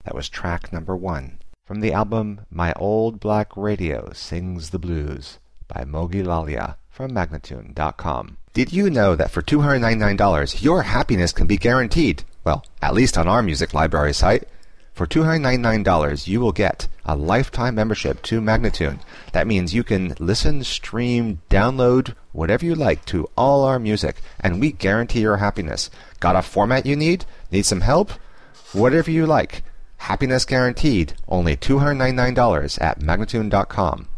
That was track number 1 from the album My Old Black Radio Sings the Blues by Mogi Lalia from Magnatune.com. Did you know that for $299 your happiness can be guaranteed? Well, at least on our music library site. For $299 you will get a lifetime membership to Magnatune. That means you can listen, stream, download, whatever you like to all our music, and we guarantee your happiness. Got a format you need? Need some help? Whatever you like. Happiness guaranteed. Only $299 at Magnatune.com.